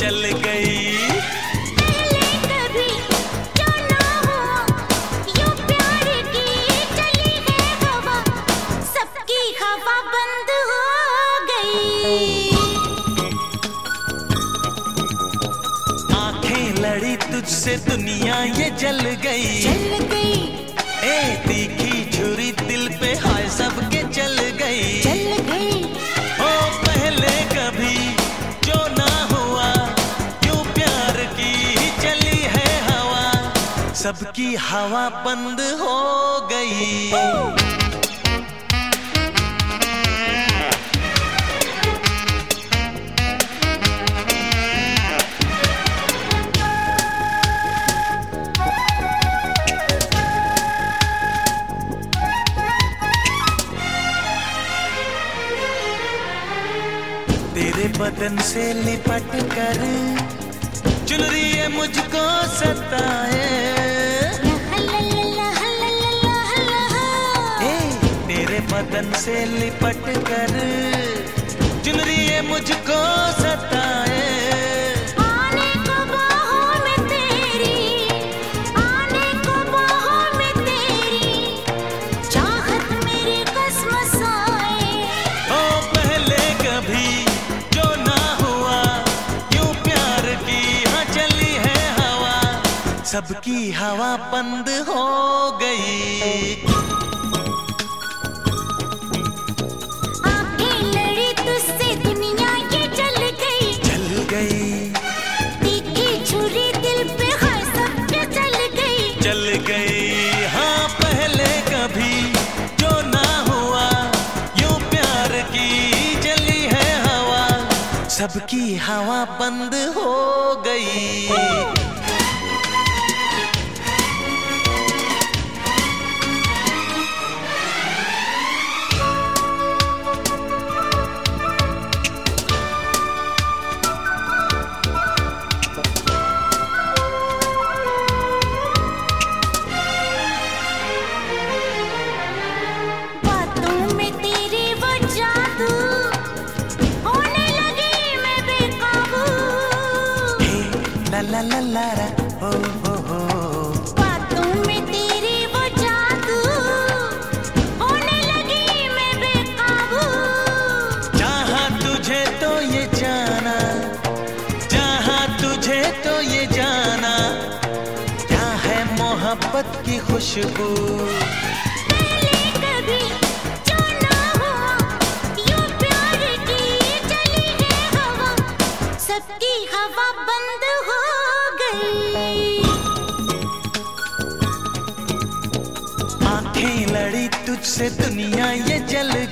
चल गई। पहले कभी जो ना हुआ, यूं प्यार की चली है हवा, सबकी हवा बंद हो गई। आंखें लड़ी तुझसे दुनिया ये जल गई। चल गई, ए तीखी छुरी दिल पे हाय सबके चल गई। चल गई, ओ पहले कभी जो ना हुआ, यूं प्यार की चली है हवा, सबकी हवा बंद हो गई। तेरे बदन से लिपट कर चुनरी ये मुझको सताए। तेरे बदन से लिपट कर चुनरी ये मुझको सताए। आने को बाहों में तेरी, आने को बाहों में तेरी, चाहत मेरी कसम आए। ओ पहले कभी जो ना हुआ, यूं प्यार की हाँ चली है हवा, सबकी हवा बंद हो गई। आंखें लड़ी तुझसे दुनिया ये जल गई। चल गई, तीखी छुरी दिल पे हाय सबके चल गई। चल गई। हाँ पहले कभी जो ना हुआ, यूं प्यार की चली है हवा, सबकी हवा बंद हो गई। बातों में तेरे वो जादू, होने लगी मैं बेकाबू। हे ला ला ला ला रा, हो। बातों में तेरी वो जादू, होने लगी मैं बेकाबू। चाहा तुझे तो ये जाना, चाहा तुझे तो ये जाना, क्या है मोहब्बत की खुशबू। पहले कभी जो ना हुआ, यूं प्यार की चली है हवा, सबकी हवा बंद हो गई। आंखें लड़ी तुझसे दुनिया ये जल